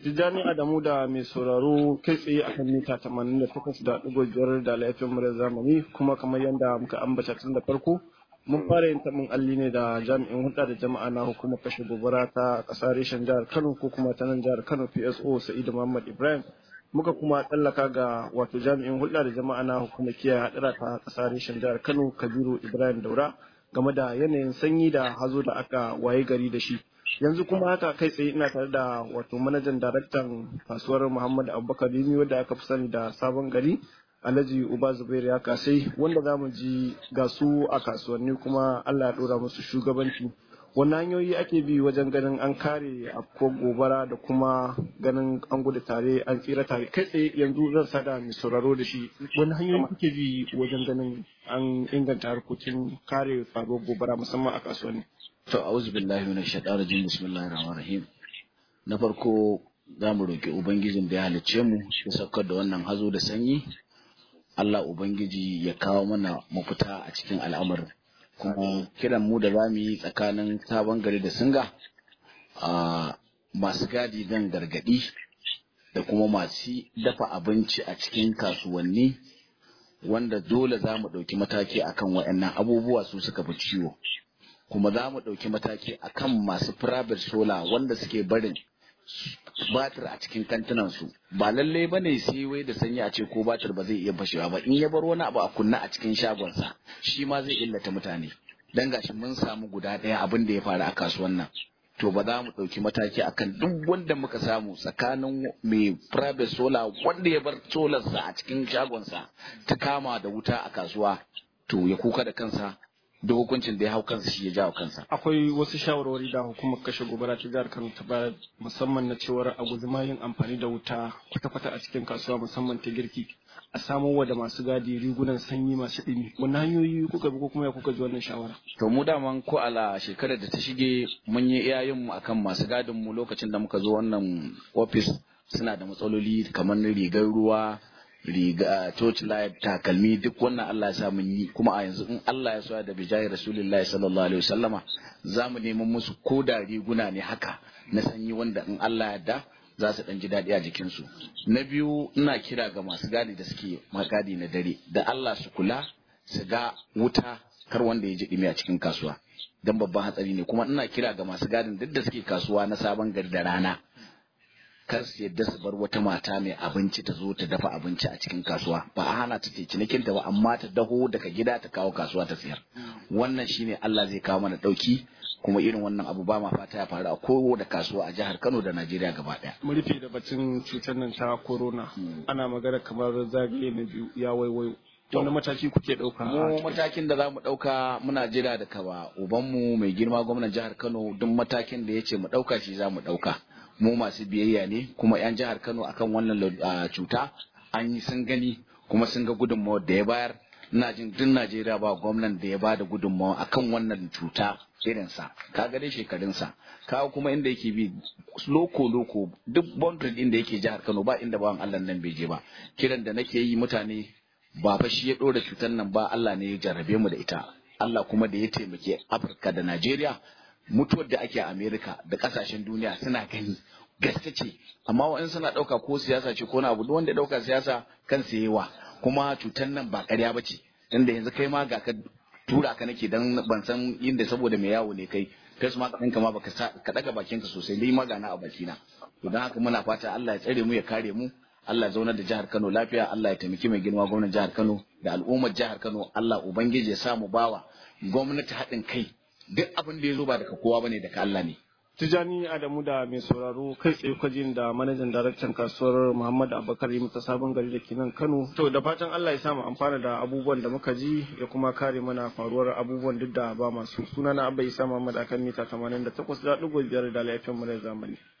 Tijjani Adamu da mai sauraro kai tsaye a kan mita 88.5 da laifin murar zamani, kuma kamar yadda muka ambata tun da farko mun fara yin taɓin alli ne da jami'in hulɗa da jama'a na hukumar kashe gobara ta ƙasa reshen jihar Kano ko kuma ta nan jihar Kano PSO Sa'idu Muhammad Ibrahim. Muka kuma tsallaka ga wato jami'in hulɗa da jama'a na hukumar kiyaye haɗura ta ƙasa reshen jihar Kano Kabiru Ibrahim Daura game da yanayin sanyi da hazo da aka waye gari da shi. Yanzu kuma haka kai tsaye ina tare da wato manajan daraktan kasuwar Muhammad Abubakar Rimi wanda aka fi sani da Sabon Gari, Alhaji Uba Zubairu ya kasai, wanda za mu ji ga su a kasuwanni kuma Allah ya ɗora musu shugabanci. Wannan hanyoyi ake bi wajen ganin an kare afko gobara da kuma ganin an gudu tare an tsira tare. Kai tsaye yanzu zan sada mai sauraro da shi. Wani hanyoyi kuke bi wajen ganin an inganta harkokin kare faruwar gobara musamman a kasuwanni? To, a'udhu billahi minash shaitanir rajim, bismillahir rahmanir rahim. Na farko za mu roki ubangijin da ya halicce mu ya saukar da wannan hazo da sanyi. Allah ubangiji ya kawo mana mafita a cikin al'amarin. Kuma kiran mu da zamu yi tsakanin Sabon Gari da Singa, masu gadi dan gargadi da kuma masu dafa abinci a cikin kasuwanni, wanda dole za mu ɗauki mataki akan waɗannan abubuwa su suka fi ciwo. Kuma za mu ɗauki mataki akan masu private solar wanda suke barin batir a cikin kantinansu. Ba lallai ba ne sai wai da sanyi a ce ko batir ba zai iya fashewa ba, in ya bar wani abu a kunna a cikin shagonsa shi ma zai illata mutane. Dan gashi mun samu guda ɗaya abin da ya faru a kasuwan nan. To ba za mu ɗauki mataki akan duk wanda muka samu tsakanin mai private solar wanda ya bar solarsa a cikin shagonsa ta kama da wuta a kasuwa, to ya kuka da kansa, da hukuncin da ya hau kansa shi ya jawo kansa. Akwai wasu shawarwari da hukumar kashe gobara ta jihar Kano ta bayar, musamman na cewar a guji ma yin amfani da wuta kwata-kwata a cikin kasuwa, musamman ta girki, a samo wa da masu gadi rigunan sanyi masu ɗumi. Wani hanyoyi kuka bi ko kuma ya kuka ji wannan shawara? To mu daman ko ala shekarar da ta shige mun yi iyayenmu akan masu gadin mu lokacin da muka zo wannan ofis suna da matsaloli kamar rigar ruwa, riga, torchlight, takalmi, duk wannan Allah ya sa mun yi. Kuma a yanzu in Allah ya so da bijayi Rasulullahi sallallahu alaihi wasallama za mu neman musu ko da riguna ne haka na sanyi wanda in Allah ya da za su ɗan ji daɗi a jikinsu. Na biyu, ina kira ga masu gadi da suke magadi na dare da Allah su kula su ga wuta kar wanda ya ji ɗumi a cikin kasuwa, don babban hatsari ne. Kuma ina kira ga masu gadin duk da suke kasuwa na Sabon Gari da rana, kar su yadda su bar wata mata mai abinci ta zo ta dafa abinci a cikin kasuwa. Ba a hana ta cinikin ta ba, amma ta daho daga gida ta kawo kasuwa ta sayar. Wannan shine Allah zai kawo mana ɗauki. Kuma irin wannan abu ba ma fata ya faru a kowa da kasuwa a jihar Kano da Najeriya gaba ɗaya. Mu rufe da batun cutar nan ta corona. Ana magana kamar zagaye na biyu ya waiwayo. Wani mataki kuke ɗauka? Mu matakin da za mu ɗauka muna jira da kaba ubanmu mai girma gwamnan jihar Kano, duk matakin da ya ce mu ɗauka shi za mu ɗauka. Mu masu biyayya ne, kuma 'yan jihar Kano akan wannan cuta an yi sun gani kuma sun ga gudunmawar da ya bayar. Ina jin duk Najeriya ba gwamnan da ya bada gudunmawa akan wannan cuta irinsa. Ka ga dai shekarunsa, kawo kuma inda yake bi loko duk boundary din da yake jihar Kano ba inda bawan Allah nan bai je ba. Kiran da nake yi mutane, ba fa shi ya ɗora cutar nan ba, Allah ne ya jarrabe mu da ita. Allah kuma da ya taimake Afirka da Najeriya, mutuwar da ake a Amerika da kasashen duniya suna gani gaske ce, amma wa'in suna ɗauka ko siyasa ce ko na abu. Wanda ya ɗauka siyasa kan yawa, kuma cutar nan ba ƙarya ba ce. Inda yanzu kai ma ga ka tura ka nake dan ban san inda saboda mai yawo ne kai su ma ɗinka ma baka ka ɗaga bakinka sosai, dai magana a bakina. To don haka muna fata Allah ya tsare mu ya kare mu, Allah ya zaunar da jihar Kano lafiya, Allah ya taimaki mai girma gwamnatin jihar Kano da al'ummar jihar Kano. Allah ubangiji ya samu bawa gwamnati haɗin kai. Duk abin da ya zo ba daga kowa bane, daga Allah ne. Tijjani Adamu da mai sauraro kai tsaye kwajin da manajan daraktan kasuwar Muhammad Abubakar Rimi ta Sabon Gari da ke nan Kano. To da fatan Allah ya samu amfana da abubuwan da muka ji ya kuma kare mana faruwar abubuwan duk da ba masu. Sunana Abba Isa Muhammad akan mita 88.5 da laifin mu da zamani.